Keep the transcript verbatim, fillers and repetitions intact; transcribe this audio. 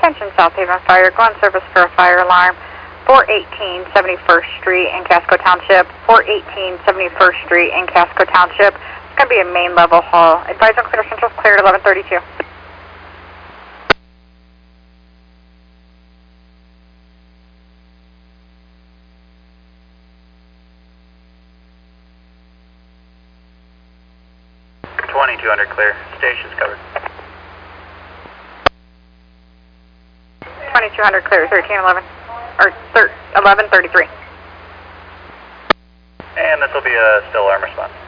Attention South Haven Fire, go on service for a fire alarm. four eighteen seventy-first Street in Casco Township. four eighteen seventy-first Street in Casco Township. It's going to be a main level hall. Advise on clear central, clear at eleven thirty-two. twenty-two hundred clear. Station's covered. twenty-two hundred clear, thirteen eleven, or eleven thirty-three. And this will be a still alarm response.